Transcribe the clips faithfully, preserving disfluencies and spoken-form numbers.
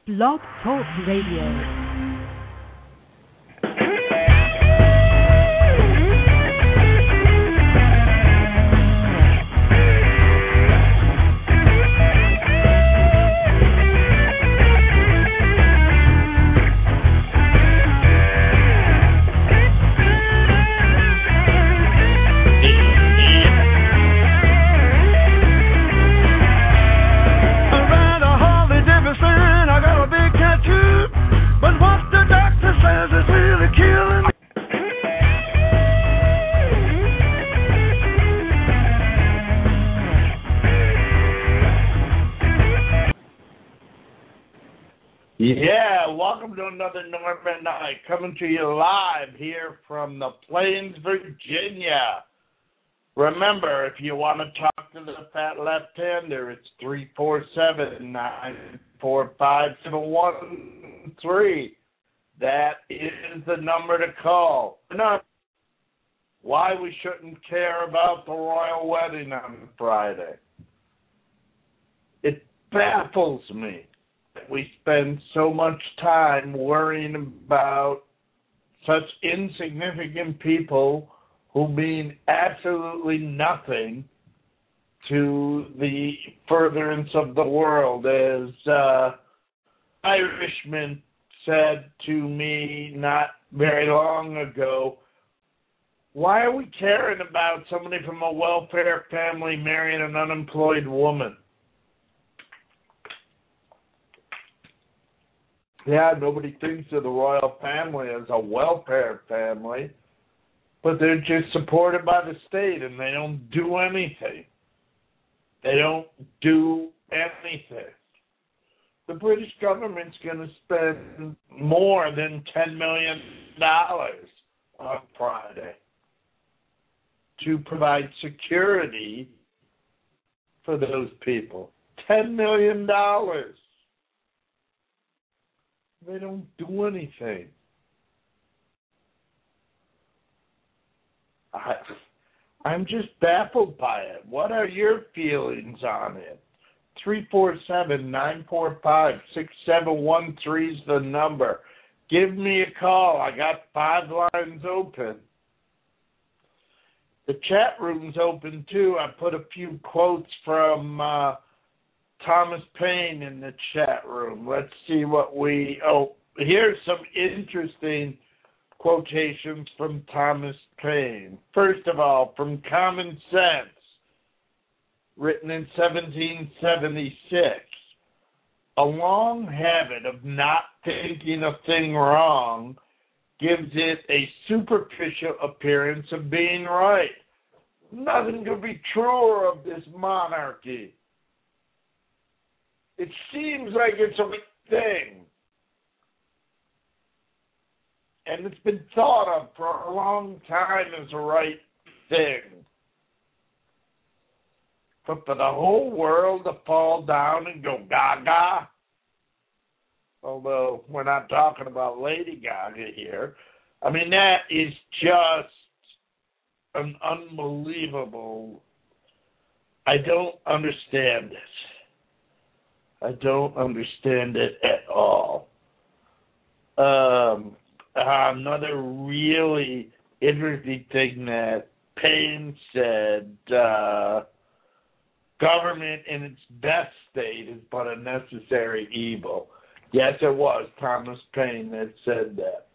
Blog Talk Radio. Yeah, welcome to another Norman Night, coming to you live here from the Plains, Virginia. Remember, if you want to talk to the Fat Left-Hander, it's three four seven, nine four five, seven one three. That is the number to call. No, why we shouldn't care about the royal wedding on Friday. It baffles me. We spend so much time worrying about such insignificant people who mean absolutely nothing to the furtherance of the world. As uh, Irishman said to me not very long ago, why are we caring about somebody from a welfare family marrying an unemployed woman? Yeah, nobody thinks of the royal family as a welfare family, but they're just supported by the state and they don't do anything. They don't do anything. The British government's going to spend more than ten million dollars on Friday to provide security for those people. ten million dollars. They don't do anything. I, I'm just baffled by it. What are your feelings on it? three four seven, nine four five, six seven one three is the number. Give me a call. I got five lines open. The chat room's open, too. I put a few quotes from Uh, Thomas Paine in the chat room. Let's see what we... Oh, here's some interesting quotations from Thomas Paine. First of all, from Common Sense, written in seventeen seventy-six. A long habit of not thinking a thing wrong gives it a superficial appearance of being right. Nothing could be truer of this monarchy. It seems like it's a right thing. And it's been thought of for a long time as a right thing. But for the whole world to fall down and go gaga, although we're not talking about Lady Gaga here, I mean, that is just an unbelievable... I don't understand it. I don't understand it at all. Um, another really interesting thing that Paine said, uh, government in its best state is but a necessary evil. Yes, it was Thomas Paine that said that.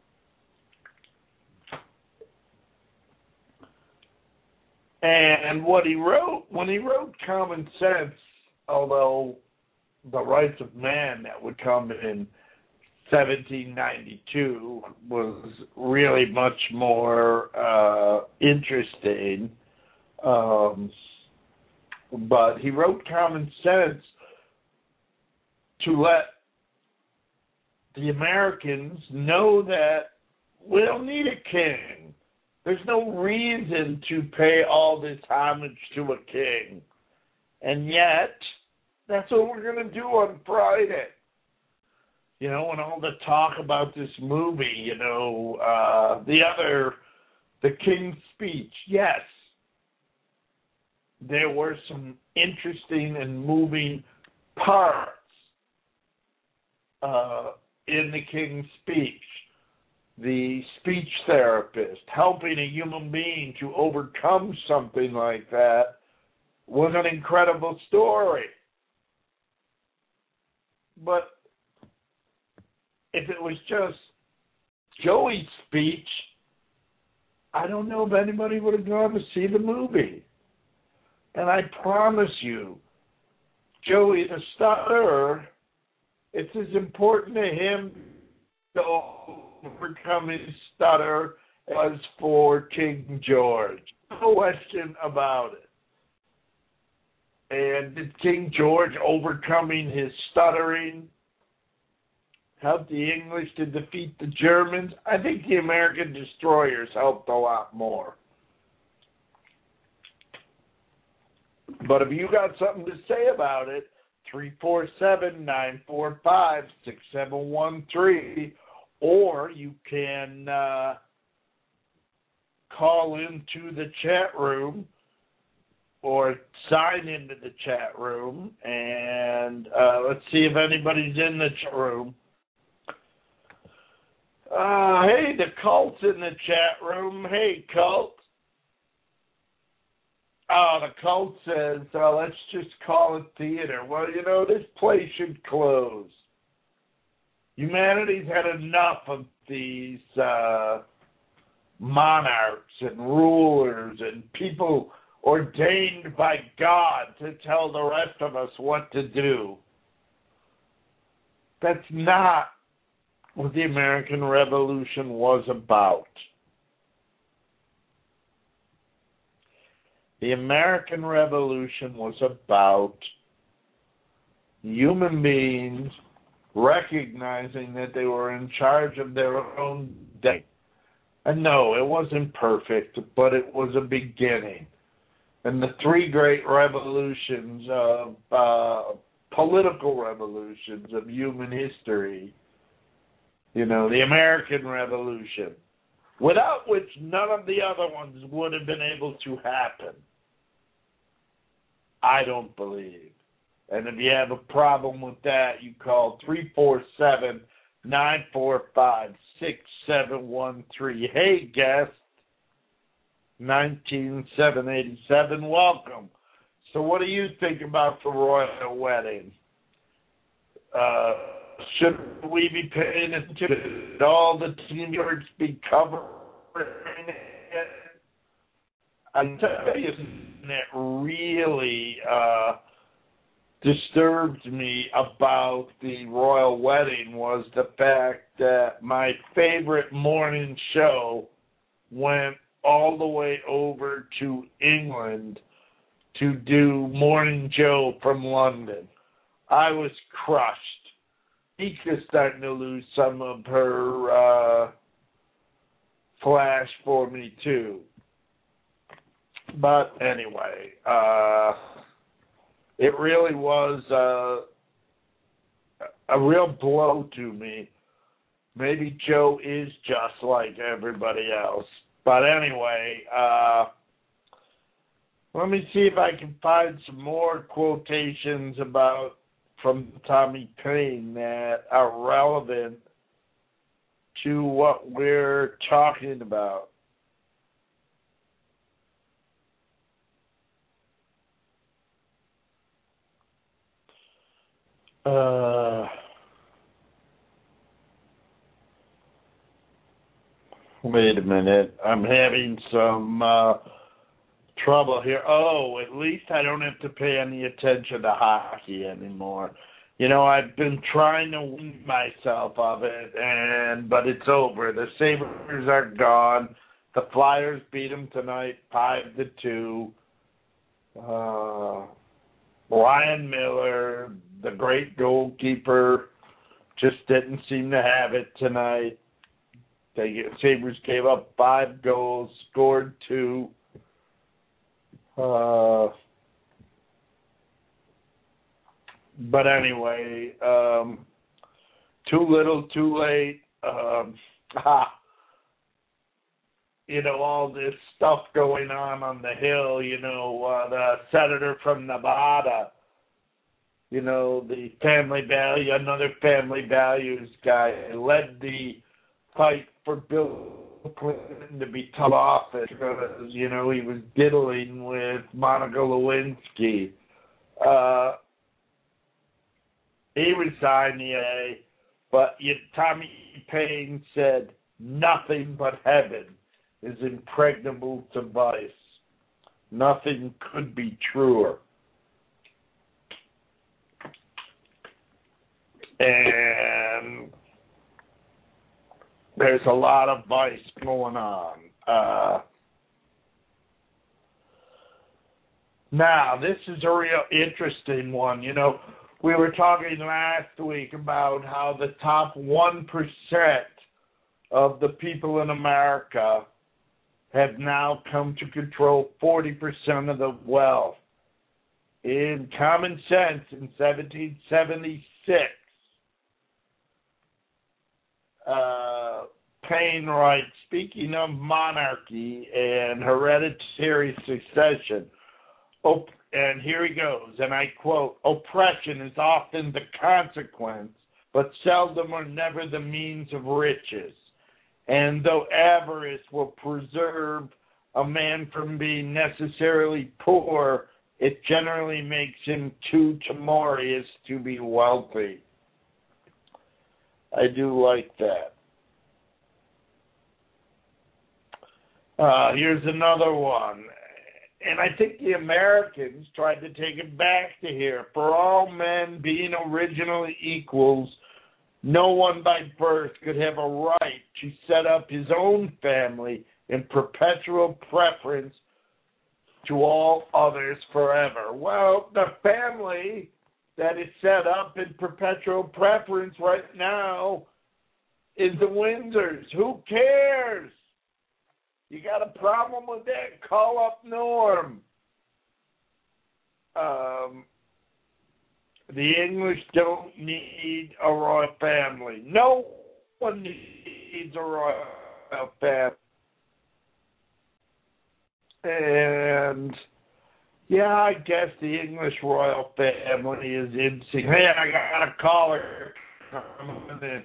And what he wrote, when he wrote Common Sense, although The Rights of Man that would come in seventeen ninety-two was really much more uh, interesting. Um, but he wrote Common Sense to let the Americans know that we don't need a king. There's no reason to pay all this homage to a king. And yet, that's what we're going to do on Friday. You know, and all the talk about this movie, you know, uh, the other, The King's Speech. Yes, there were some interesting and moving parts. uh, in the King's Speech. The speech therapist helping a human being to overcome something like that was an incredible story. But if it was just Joey's speech, I don't know if anybody would have gone to see the movie. And I promise you, Joey the stutterer, it's as important to him to overcome his stutter as for King George. No question about it. And did King George overcoming his stuttering help the English to defeat the Germans? I think the American destroyers helped a lot more. But if you got something to say about it, three four seven, nine four five, six seven one three, or you can uh, call into the chat room or sign into the chat room, and uh, let's see if anybody's in the chat room. Uh, hey, the cult's in the chat room. Hey, cult. Oh, the cult says, uh, let's just call it theater. Well, you know, this place should close. Humanity's had enough of these uh, monarchs and rulers and people ordained by God to tell the rest of us what to do. That's not what the American Revolution was about. The American Revolution was about human beings recognizing that they were in charge of their own day. And no, it wasn't perfect, but it was a beginning. And the three great revolutions of uh, political revolutions of human history, you know, the American Revolution, without which none of the other ones would have been able to happen. I don't believe. And if you have a problem with that, you call three four seven, nine four five, six seven one three. Hey, guest, nineteen seven eighty-seven, welcome. So what do you think about the royal wedding? Uh, should we be paying attention? Should all the teenagers be covering it? I tell you, that really uh, disturbed me about the royal wedding was the fact that my favorite morning show went all the way over to England to do Morning Joe from London. I was crushed. Mika's starting to lose some of her uh, flash for me, too. But anyway, uh, it really was uh, a real blow to me. Maybe Joe is just like everybody else. But anyway, uh, let me see if I can find some more quotations about from Tommy Payne that are relevant to what we're talking about. Uh, wait a minute. I'm having some uh, trouble here. Oh, at least I don't have to pay any attention to hockey anymore. You know, I've been trying to wean myself of it, and but it's over. The Sabres are gone. The Flyers beat them tonight, five to two. Uh, Ryan Miller, the great goalkeeper, just didn't seem to have it tonight. The Sabres gave up five goals, scored two. Uh, but anyway, um, too little, too late. Um, ha. You know, all this stuff going on on the Hill, you know, uh, the senator from Nevada you know, the family value, another family values guy, led the fight for Bill Clinton to be tough office because, you know, he was diddling with Monica Lewinsky. Uh, he resigned the A, but yet Tommy Paine said, nothing but heaven is impregnable to vice. Nothing could be truer. And there's a lot of vice going on. Uh, now, this is a real interesting one. You know, we were talking last week about how the top one percent of the people in America have now come to control forty percent of the wealth. In Common Sense in seventeen seventy-six, uh, Paine writes, speaking of monarchy and hereditary succession, op- and here he goes, and I quote, oppression is often the consequence, but seldom or never the means of riches. And though avarice will preserve a man from being necessarily poor, it generally makes him too timorous to be wealthy. I do like that. Uh, here's another one. And I think the Americans tried to take it back to here. For all men being originally equals, no one by birth could have a right to set up his own family in perpetual preference to all others forever. Well, the family that is set up in perpetual preference right now is the Windsors. Who cares? You got a problem with that? Call up Norm. Um, the English don't need a royal family. No one needs a royal family. And, yeah, I guess the English royal family is insignificant. Hey, I got a caller coming in.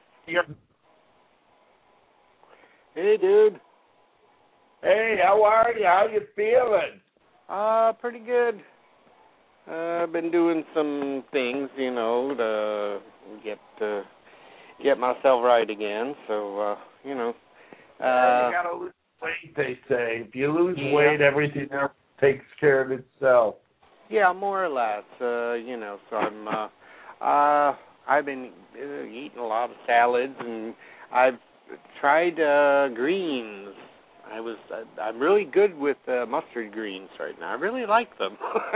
Hey, dude. Hey, how are you? How you feeling? Uh, pretty good. Uh, I've been doing some things, you know, to get uh, get myself right again. So, uh, you know. Uh, yeah, you gotta lose weight, they say. If you lose yeah. weight, everything else takes care of itself. Yeah, more or less. Uh, you know, so I'm. Uh, uh, I've been uh, eating a lot of salads, and I've tried uh, greens. I was. I, I'm really good with uh, mustard greens right now. I really like them.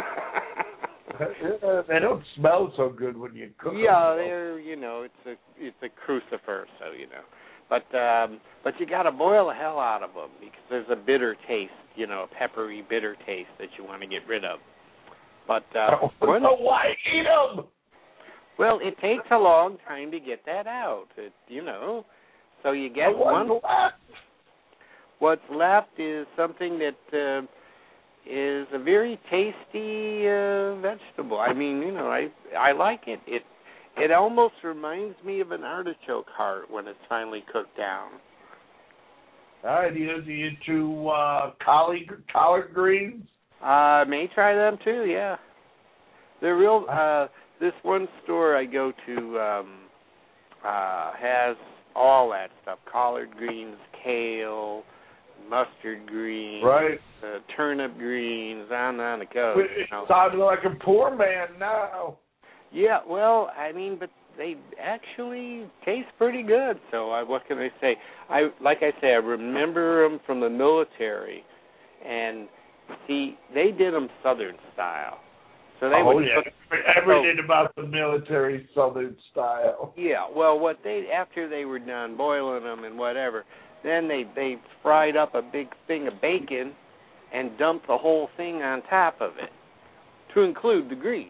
They don't smell so good when you cook yeah, them. they're. You know, it's a it's a crucifer, so you know. But um, but you got to boil the hell out of them because there's a bitter taste, you know, a peppery, bitter taste that you want to get rid of. But uh, oh, once, so why eat them? Well, it takes a long time to get that out. It, you know, so you get so what's one. Left? What's left is something that uh, is a very tasty uh, vegetable. I mean, you know, I I like it. It It almost reminds me of an artichoke heart when it's finally cooked down. All right, you you to uh, collard collard greens. Uh, may try them too. Yeah, they're real. Uh, this one store I go to um, uh, has all that stuff: collard greens, kale, mustard greens, right? Uh, turnip greens, on and on it goes. It you know. sounds like a poor man now. Yeah, well, I mean, but they actually taste pretty good. So I, what can I say? I like I say, I remember them from the military, and see, they did them Southern style. So they oh would yeah, cook, everything so, about the military Southern style. Yeah, well, what they after they were done boiling them and whatever, then they they fried up a big thing of bacon and dumped the whole thing on top of it, to include the grease.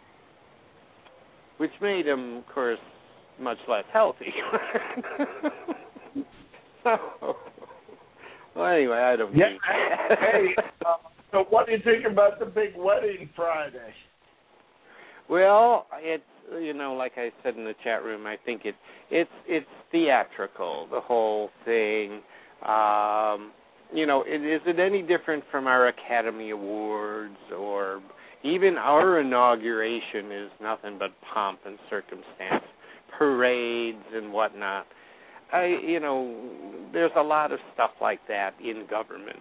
Which made them, of course, much less healthy. so, well, anyway, I don't. Yeah. Hey, uh, so what do you think about the big wedding Friday? Well, it's, you know, like I said in the chat room, I think it, it's it's theatrical, the whole thing. Um, you know, it, is it any different from our Academy Awards or even our inauguration is nothing but pomp and circumstance, parades and whatnot. I, you know, there's a lot of stuff like that in government.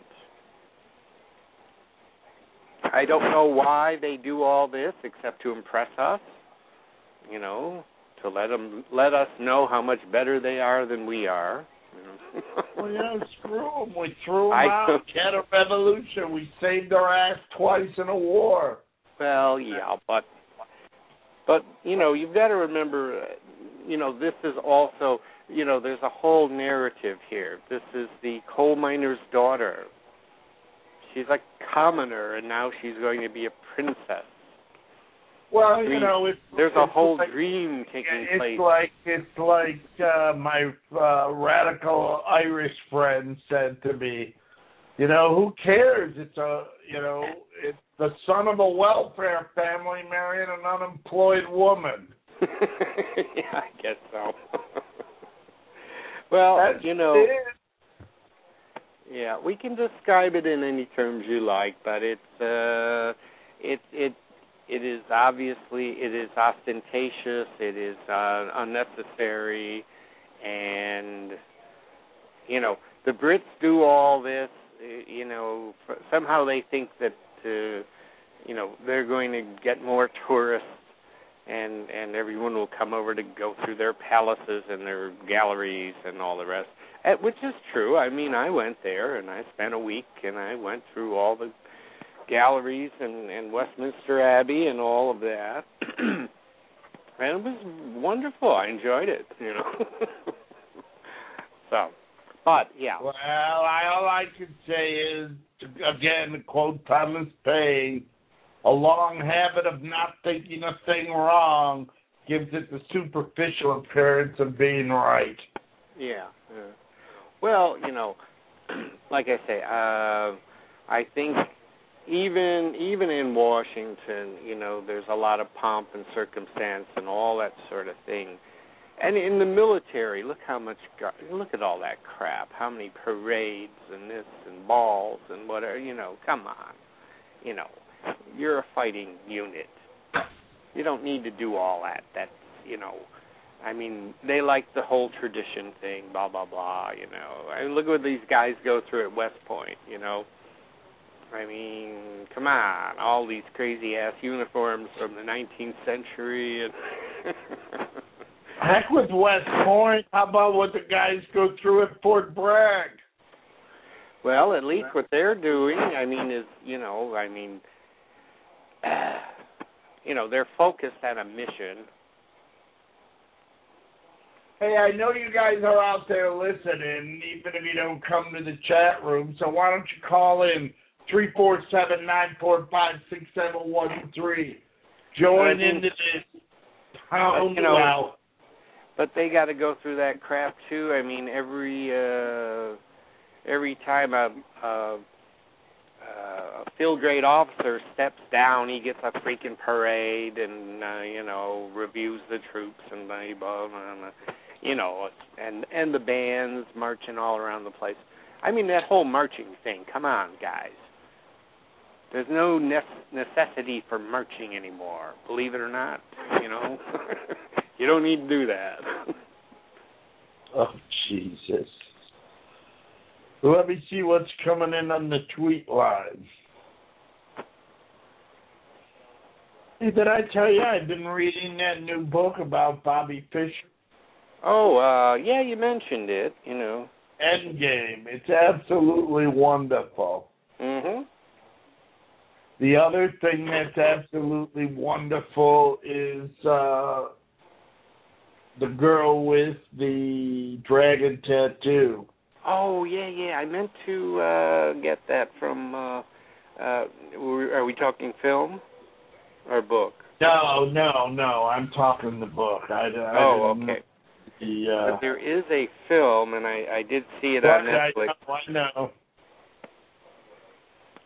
I don't know why they do all this except to impress us, you know, to let them let us know how much better they are than we are. You know. Well, yeah, screw them. We threw them I, out. Had a revolution. We saved our ass twice in a war. Well, yeah, but but you know, you've got to remember, uh, you know, this is also, you know, there's a whole narrative here. This is the coal miner's daughter. She's a commoner, and now she's going to be a princess. Well, dream. you know, it's there's it's a whole like, dream taking it's place. Like it's like uh, my uh, radical Irish friend said to me. You know, who cares? It's a you know, it's the son of a welfare family marrying an unemployed woman. Yeah, I guess so. Well, That's you know. it. Yeah, we can describe it in any terms you like, but it's uh, it it it is obviously it is ostentatious, it is uh, unnecessary, and you know the Brits do all this. You know, somehow they think that uh, you know they're going to get more tourists, and and everyone will come over to go through their palaces and their galleries and all the rest. Which is true. I mean, I went there, and I spent a week, and I went through all the galleries and, and Westminster Abbey and all of that. And it was wonderful. I enjoyed it, you know. So, but, yeah. Well, I, all I can say is, again, to quote Thomas Paine, a long habit of not thinking a thing wrong gives it the superficial appearance of being right. Yeah, yeah. Well, you know, like I say, uh, I think even even in Washington, you know, there's a lot of pomp and circumstance and all that sort of thing. And in the military, look how much, look at all that crap, how many parades and this and balls and whatever, you know, come on. You know, you're a fighting unit. You don't need to do all that. That's, you know, I mean, they like the whole tradition thing, blah, blah, blah, you know. I mean, look what these guys go through at West Point, you know. I mean, come on, all these crazy-ass uniforms from the nineteenth century. And heck with West Point. How about what the guys go through at Fort Bragg? Well, at least what they're doing, I mean, is, you know, I mean, uh, you know, they're focused on a mission. Hey, I know you guys are out there listening, even if you don't come to the chat room, so why don't you call in three four seven, nine four five, six seven one three. Join into this pound you know, out. But they got to go through that crap, too. I mean, every uh, every time a, a, a field grade officer steps down, he gets a freaking parade and, uh, you know, reviews the troops and blah, blah, blah, blah. You know, and and the bands marching all around the place. I mean, that whole marching thing, come on, guys. There's no ne- necessity for marching anymore, believe it or not, you know. You don't need to do that. Oh, Jesus. Let me see what's coming in on the tweet line. Hey, did I tell you I've been reading that new book about Bobby Fischer? Oh, uh, yeah, you mentioned it, you know. Endgame. It's absolutely wonderful. Mm-hmm. The other thing that's absolutely wonderful is uh, the girl with the dragon tattoo. Oh, yeah, yeah. I meant to uh, get that from, uh, uh, are we talking film or book? No, no, no. I'm talking the book. I, I oh, didn't, okay. The, uh, but there is a film, and I, I did see it right, on Netflix. I know, I know.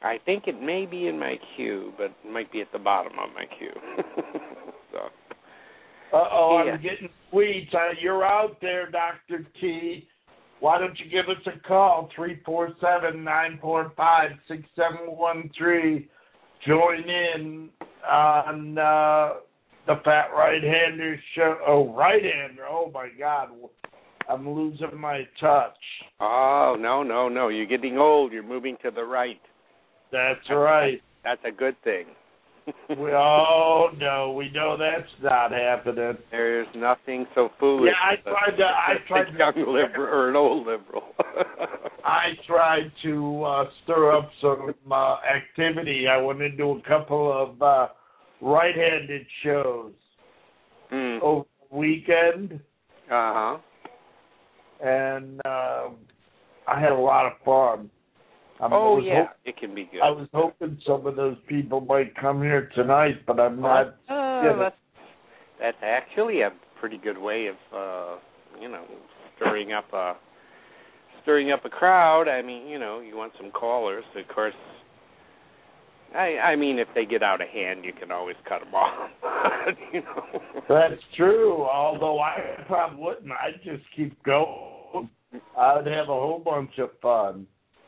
I think it may be in my queue, but it might be at the bottom of my queue. so. Uh-oh, yeah. I'm getting tweets. Uh, you're out there, Doctor T. Why don't you give us a call, three four seven, nine four five, six seven one three. Join in on uh, the Fat Right-Hander show. Oh, right-hander. Oh, my God. I'm losing my touch. Oh, no, no, no. You're getting old. You're moving to the right. That's, that's right. That's a good thing. we, oh, no. We know that's not happening. There's nothing so foolish. Yeah, I tried to. I tried a young to, liberal or an old liberal. I tried to uh, stir up some uh, activity. I went into a couple of uh, right-handed shows mm. over the weekend. Uh huh. And uh, I had a lot of fun. I oh yeah, hope, it can be good. I was hoping some of those people might come here tonight, but I'm not. Uh, you know. that's, that's actually a pretty good way of, uh, you know, stirring up a stirring up a crowd. I mean, you know, you want some callers. Of course, I I mean, if they get out of hand, you can always cut them off. you know. That's true. Although I probably wouldn't. I'd just keep going. I'd have a whole bunch of fun.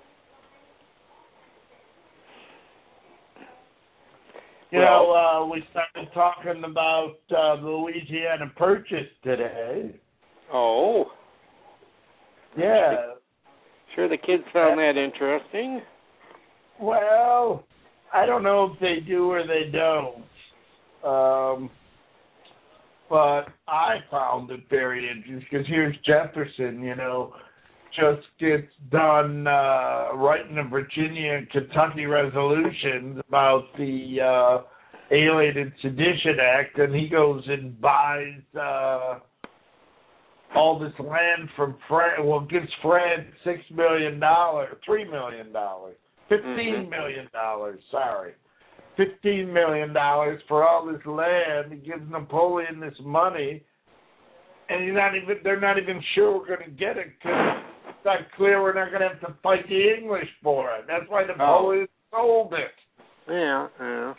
You well, know, uh, we started talking about uh, the Louisiana Purchase today. Oh. Yeah. Sure the kids found that interesting. Well, I don't know if they do or they don't. Um, but I found it very interesting because here's Jefferson, you know, just gets done uh, writing the Virginia and Kentucky resolutions about the uh, Alien and Sedition Act, and he goes and buys uh, all this land from France. Well, gives France six million dollars, three million dollars, fifteen million dollars. Sorry, fifteen million dollars for all this land. He gives Napoleon this money, and he's not even. They're not even sure we're going to get it because it's not clear we're not going to have to fight the English for it. That's why Napoleon oh. sold it. Yeah, yeah.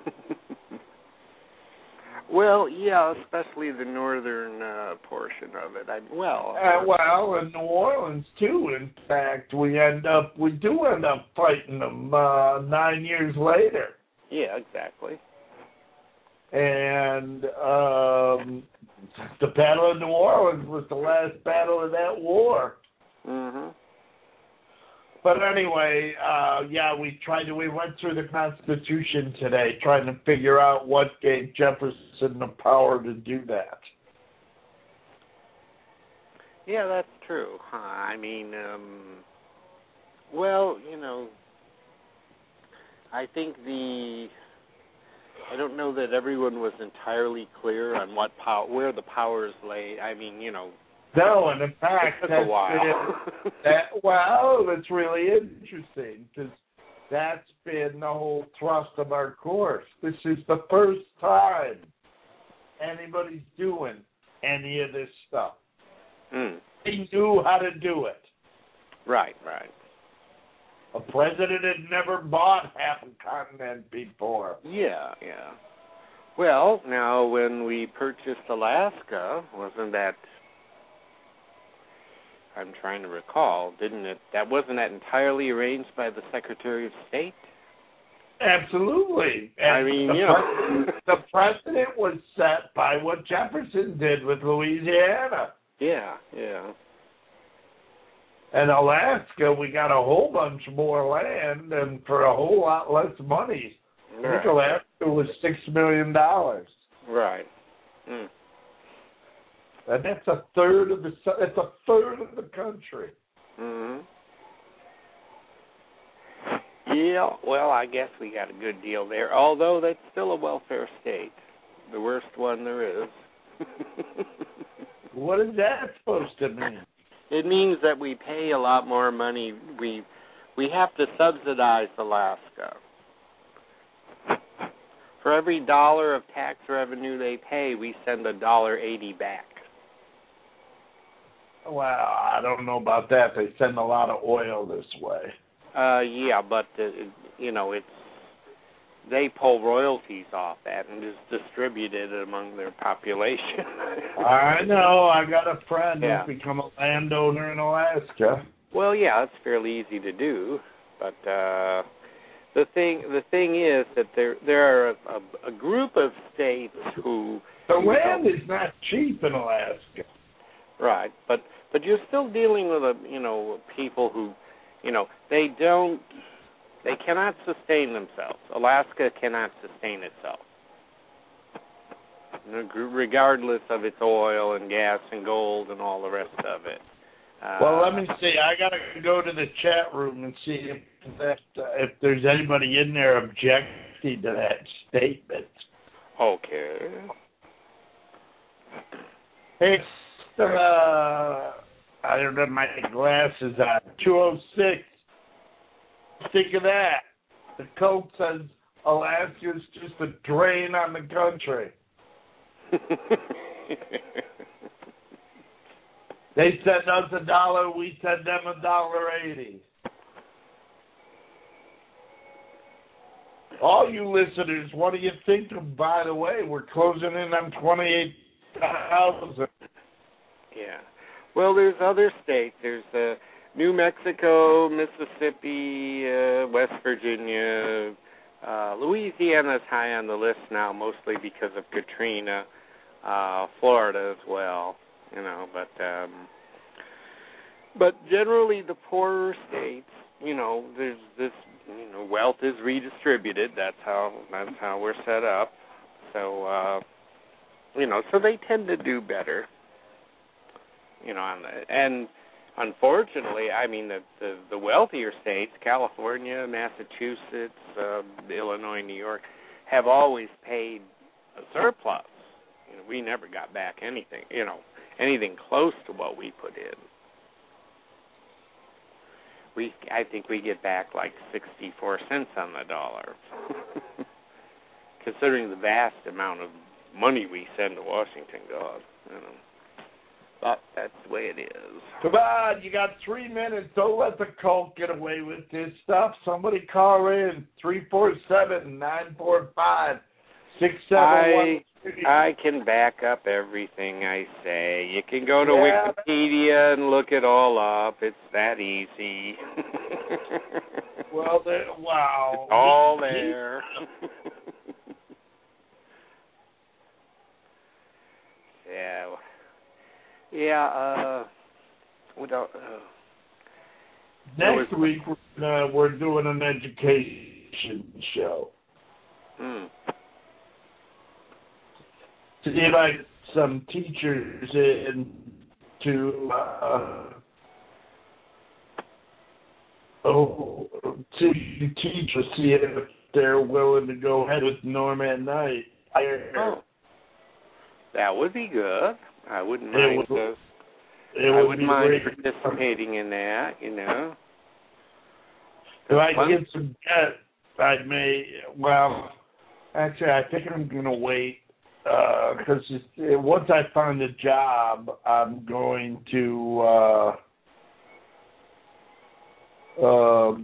Well, yeah, especially the northern uh, portion of it. I well, uh, well, in New Orleans too. In fact, we end up we do end up fighting them uh, nine years later. Yeah, exactly. And um, the Battle of New Orleans was the last battle of that war. Mhm. But anyway, uh, yeah, we tried to. We went through the Constitution today, trying to figure out what gave Jefferson the power to do that. Yeah, that's true. Huh? I mean, um, well, you know, I think the. I don't know that everyone was entirely clear on what power, where the powers lay. I mean, you know. No, and in fact, it took that's a while. been, that, well, that's really interesting because that's been the whole thrust of our course. This is the first time anybody's doing any of this stuff. Mm. They knew how to do it. Right, right. A president had never bought half a continent before. Yeah, yeah. Well, now when we purchased Alaska, wasn't that? I'm trying to recall, didn't it? That wasn't that entirely arranged by the Secretary of State? Absolutely. And I mean, the you know. precedent, the precedent was set by what Jefferson did with Louisiana. Yeah, yeah. And Alaska, we got a whole bunch more land and for a whole lot less money. Right. I think Alaska was six million dollars. Right. Mm. And that's a third of the that's a third of the country. Mhm. Yeah. Well, I guess we got a good deal there. Although that's still a welfare state, the worst one there is. What is that supposed to mean? It means that we pay a lot more money. We we have to subsidize Alaska. For every dollar of tax revenue they pay, we send a dollar eighty back. Well, I don't know about that. They send a lot of oil this way. Uh, yeah, but uh, you know, it's they pull royalties off that and just distribute it among their population. I know. I got a friend yeah. who's become a landowner in Alaska. Well, yeah, it's fairly easy to do, but uh, the thing the thing is that there there are a, a, a group of states who the land is not cheap in Alaska. Right, but but you're still dealing with a you know people who, you know, they don't. They cannot sustain themselves. Alaska cannot sustain itself, regardless of its oil and gas and gold and all the rest of it. Uh, well, let me see. I got to go to the chat room and see if that uh, if there's anybody in there objecting to that statement. Okay. Hey, uh, I don't have my glasses on. two oh six. Think of that. The Coke says Alaska's just a drain on the country. They send us a dollar, we send them a dollar eighty. All you listeners, what do you think of, by the way, we're closing in on twenty-eight thousand. Yeah. Well, there's other states. There's uh, New Mexico, Mississippi, uh, West Virginia, uh, Louisiana's high on the list now, mostly because of Katrina. Uh, Florida as well, you know. But um, but generally, the poorer states, you know, there's this, you know, wealth is redistributed. That's how that's how we're set up. So uh, you know, so they tend to do better. You know, on the, and unfortunately, I mean, the, the, the wealthier states, California, Massachusetts, uh, Illinois, New York, have always paid a surplus. You know, we never got back anything, you know, anything close to what we put in. We, I think we get back like sixty-four cents on the dollar, considering the vast amount of money we send to Washington, God, you know. But that's the way it is. Come on, you got three minutes. Don't let the cult get away with this stuff. Somebody call in three four seven, nine four five, six seven one. I can back up everything I say. You can go to yeah. Wikipedia and look it all up. It's that easy. Well, there, wow. It's all there. yeah. Yeah, uh, without, uh, next was, week uh, we're doing an education show. Hmm. To invite some teachers in to uh, oh to teach us, see if they're willing to go ahead with Norm at Night. Oh, that would be good. I wouldn't It mind. would, Uh, it I would wouldn't be mind great. participating in that. You know. If I get some debt, I may. Well, actually, I think I'm going to wait because uh, once I find a job, I'm going to uh, um,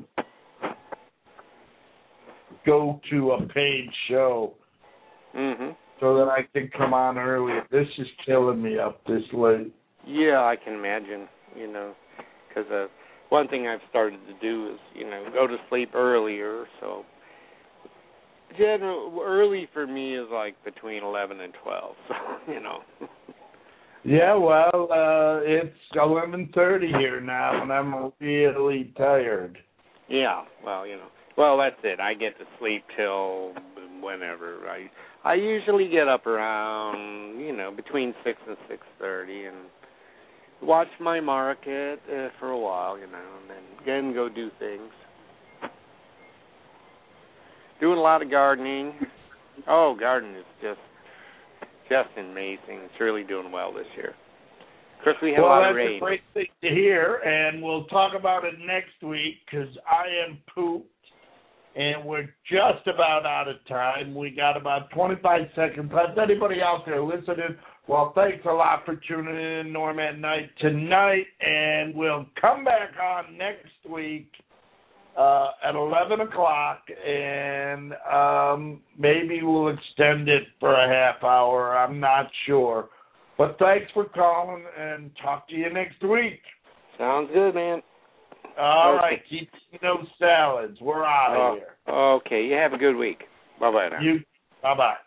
go to a paid show. Mm-hmm. So that I can come on early. This is killing me up this late. Yeah, I can imagine, you know, because uh, one thing I've started to do is, you know, go to sleep earlier. So, general early for me is like between eleven and twelve. So, you know. Yeah, well, uh, it's eleven thirty here now, and I'm really tired. Yeah, well, you know, well that's it. I get to sleep till whenever. I I usually get up around, you know, between six and six thirty, and watch my market uh, for a while, you know, and then again go do things. Doing a lot of gardening. Oh, gardening is just just amazing. It's really doing well this year. Of course, we have well, a lot that's of rain. a great thing to hear, and we'll talk about it next week because I am pooped, and we're just about out of time. We got about twenty-five seconds left. Anybody out there listening, well, thanks a lot for tuning in, Norm at Night tonight, and we'll come back on next week uh, at eleven o'clock, and um, maybe we'll extend it for a half hour. I'm not sure. But thanks for calling, and talk to you next week. Sounds good, man. All okay. right, keep eating those salads. We're out of uh, here. Okay, you have a good week. Bye-bye now. You, bye-bye.